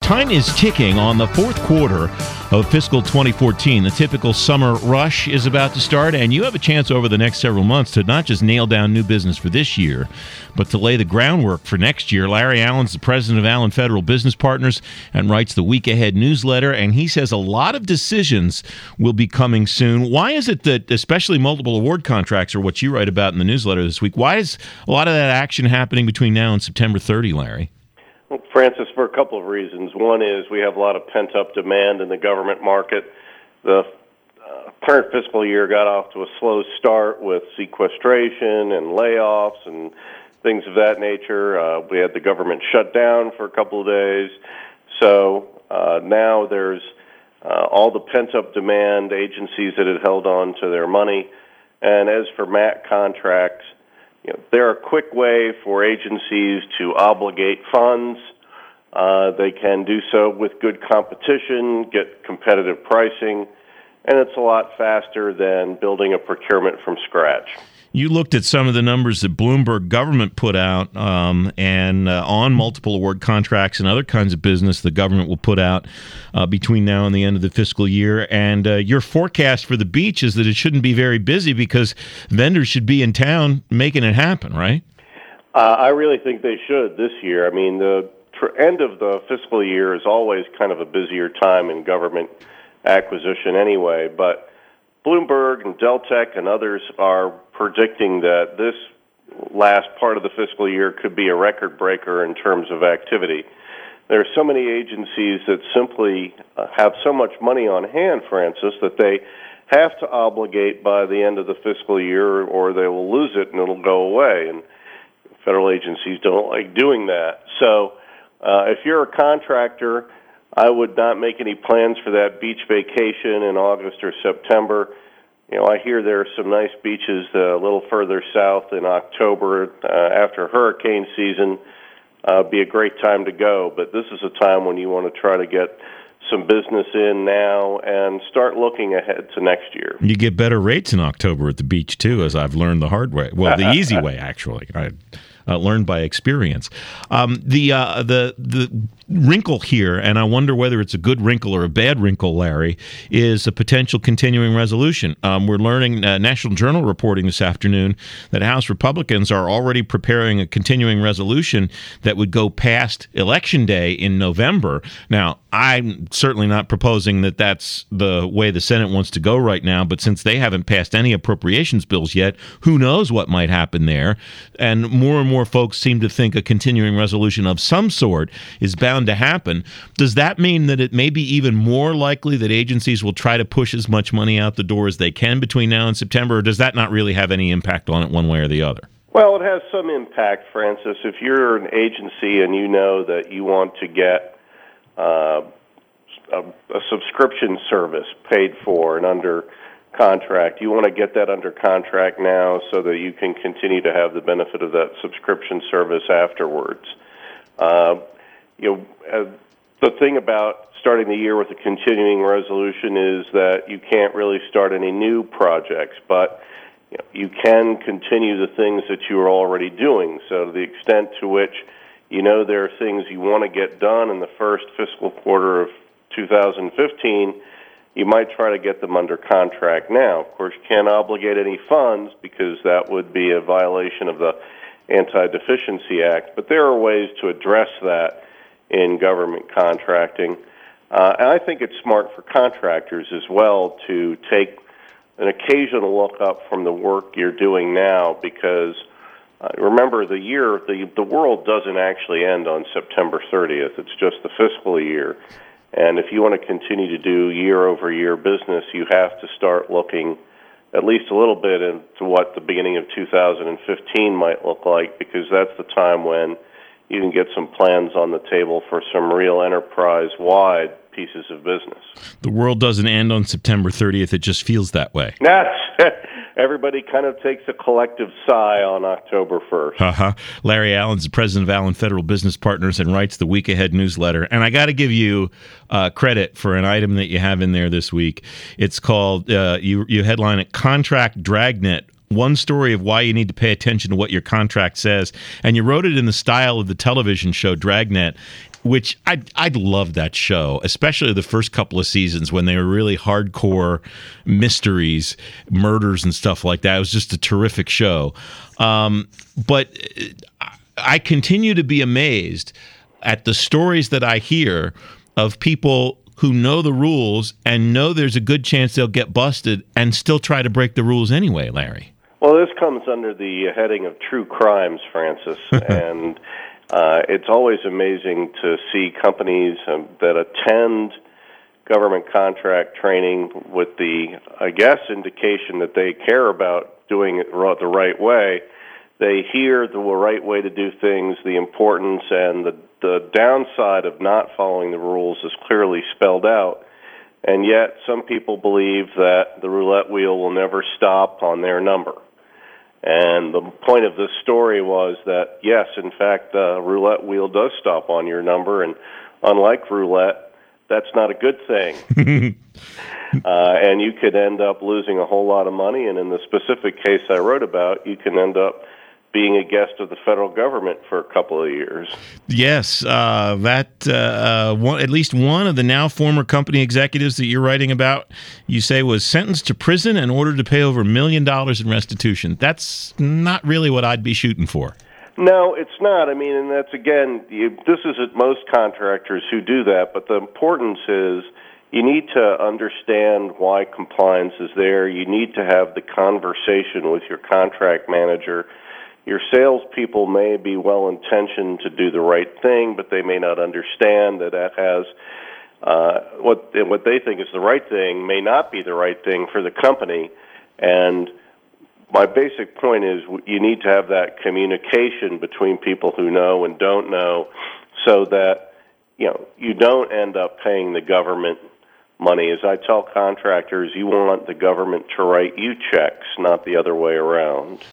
time is ticking on the fourth quarter of fiscal 2014. The typical summer rush is about to start, and you have a chance over the next several months to not just nail down new business for this year, but to lay the groundwork for next year. Larry Allen's the president of Allen Federal Business Partners and writes the Week Ahead newsletter, and he says a lot of decisions will be coming soon. Why is it that, especially multiple award contracts, or what you write about in the newsletter this week, why is a lot of that action happening between now and September 30, Larry? Well, Francis, for a couple of reasons. One is we have a lot of pent-up demand in the government market. The current fiscal year got off to a slow start with sequestration and layoffs and things of that nature. We had the government shut down for a couple of days. So now there's all the pent-up demand, agencies that had held on to their money. And as for MAC contracts, they're a quick way for agencies to obligate funds. They can do so with good competition, get competitive pricing, and it's a lot faster than building a procurement from scratch. You looked at some of the numbers that Bloomberg government put out and on multiple award contracts and other kinds of business the government will put out between now and the end of the fiscal year. And your forecast for the beach is that it shouldn't be very busy because vendors should be in town making it happen, right? I really think they should this year. I mean, the end of the fiscal year is always kind of a busier time in government acquisition anyway, but Bloomberg and Deltek and others are predicting that this last part of the fiscal year could be a record breaker in terms of activity. There are so many agencies that simply have so much money on hand, Francis, that they have to obligate by the end of the fiscal year or they will lose it and it'll go away. And federal agencies don't like doing that. So if you're a contractor, I would not make any plans for that beach vacation in August or September. I hear there are some nice beaches a little further south in October after hurricane season. Be a great time to go, but this is a time when you want to try to get some business in now and start looking ahead to next year. You get better rates in October at the beach, too, as I've learned the hard way. Well, the easy way, actually. I learned by experience. The wrinkle here, and I wonder whether it's a good wrinkle or a bad wrinkle, Larry, is a potential continuing resolution. We're learning, National Journal reporting this afternoon, that House Republicans are already preparing a continuing resolution that would go past Election Day in November. Now, I'm certainly not proposing that that's the way the Senate wants to go right now, but since they haven't passed any appropriations bills yet, who knows what might happen there. And more folks seem to think a continuing resolution of some sort is bound to happen. Does that mean that it may be even more likely that agencies will try to push as much money out the door as they can between now and September, or does that not really have any impact on it one way or the other? Well, it has some impact, Francis. If you're an agency and you know that you want to get a subscription service paid for and under contract, you want to get that under contract now so that you can continue to have the benefit of that subscription service afterwards. The thing about starting the year with a continuing resolution is that you can't really start any new projects, but you can continue the things that you are already doing. So to the extent to which there are things you want to get done in the first fiscal quarter of 2015, you might try to get them under contract now. Of course, you can't obligate any funds because that would be a violation of the Anti-Deficiency Act, but there are ways to address that in government contracting. And I think it's smart for contractors as well to take an occasional look up from the work you're doing now because remember, the world doesn't actually end on September 30th. It's just the fiscal year. And if you want to continue to do year-over-year business, you have to start looking at least a little bit into what the beginning of 2015 might look like, because that's the time when you can get some plans on the table for some real enterprise-wide pieces of business. The world doesn't end on September 30th. It just feels that way. Everybody kind of takes a collective sigh on October 1st. Larry Allen's the president of Allen Federal Business Partners and writes the Week Ahead newsletter. And I got to give you credit for an item that you have in there this week. It's called, you headline it, Contract Dragnet. One story of why you need to pay attention to what your contract says. And you wrote it in the style of the television show Dragnet. which I loved that show, especially the first couple of seasons when they were really hardcore mysteries, murders, and stuff like that. It was just a terrific show. But I continue to be amazed at the stories that I hear of people who know the rules and know there's a good chance they'll get busted and still try to break the rules anyway, Larry. Well, this comes under the heading of true crimes, Francis, and it's always amazing to see companies that attend government contract training with the, I guess, indication that they care about doing it the right way. They hear the right way to do things, the importance, and the downside of not following the rules is clearly spelled out. And yet some people believe that the roulette wheel will never stop on their number. And the point of this story was that, yes, in fact, the roulette wheel does stop on your number, and unlike roulette, that's not a good thing. And you could end up losing a whole lot of money, and in the specific case I wrote about, you can end up being a guest of the federal government for a couple of years. Yes, at least one of the now former company executives that you're writing about, you say, was sentenced to prison in order to pay over $1 million in restitution. That's not really what I'd be shooting for. No, it's not. I mean, and that's, again, this is at most contractors who do that, but the importance is you need to understand why compliance is there. You need to have the conversation with your contract manager. Your salespeople may be well-intentioned to do the right thing, but they may not understand that has what they think is the right thing may not be the right thing for the company. And my basic point is you need to have that communication between people who know and don't know, so that you don't end up paying the government money. As I tell contractors, you want the government to write you checks, not the other way around.